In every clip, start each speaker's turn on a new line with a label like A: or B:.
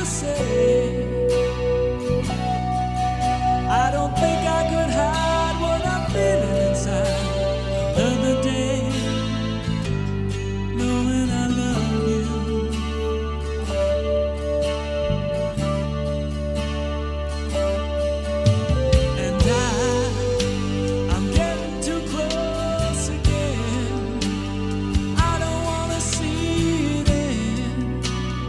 A: to say. I don't think I could hide what I'm feeling inside. Another day, knowing I love you. And I'm getting too close again. I don't wanna see it end.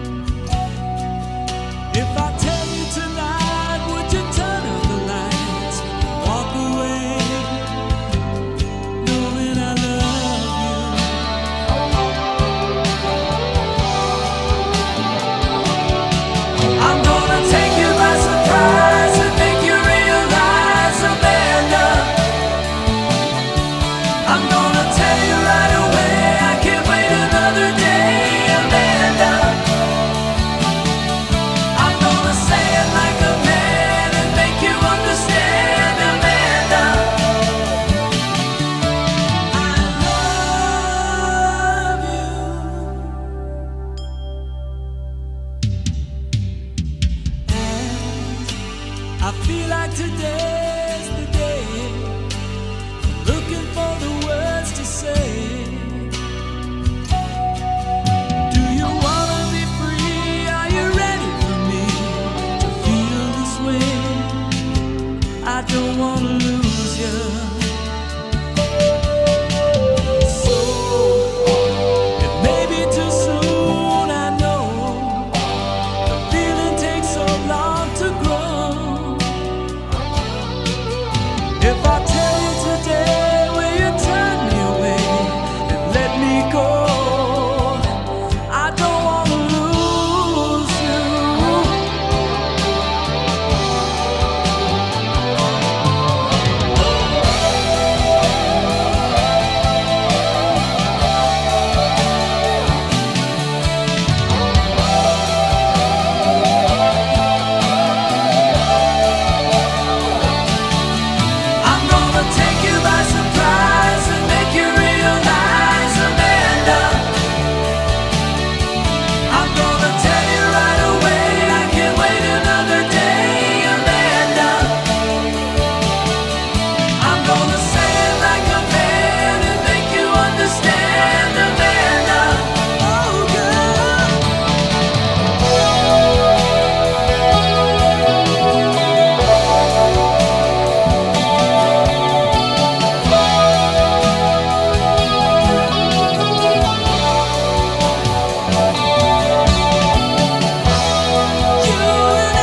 A: If I tell you tonight, would you turn off the lights and walk away, knowing I love you? I'm gonna take you by surprise and make you realize, Amanda. I'm gonna tell you right away, I can't wait another day, Amanda. I'm gonna say it like a man and make you understand, Amanda. I love you. And I feel like today's the day. Looking for the words to say. Do you wanna be free? Are you ready for me to feel this way? I don't wanna lose you. So it may be too soon, I know. The feeling takes so long to grow. If I tell you today, will you turn me away and let me go? I don't wanna lose you. I'm gonna take you by surprise and make you realize, Amanda. I'm gonna tell you right away, I can't wait another day, Amanda. I'm gonna say it like a man and make you understand, Amanda. Oh, girl. You and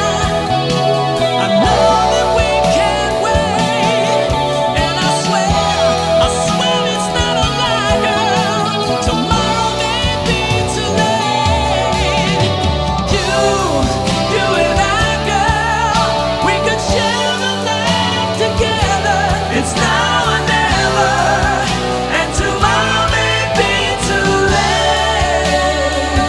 A: I know that we can't wait, and I swear it's not a lie, girl. Tomorrow may be too late. You and I, girl, we could share the night together. It's now or never, and tomorrow may be too late.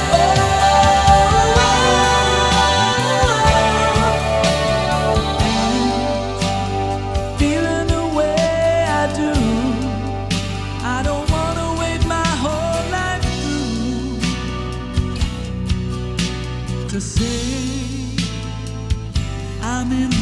A: Feeling the way I do, I don't wanna wait my whole life through to say I'm in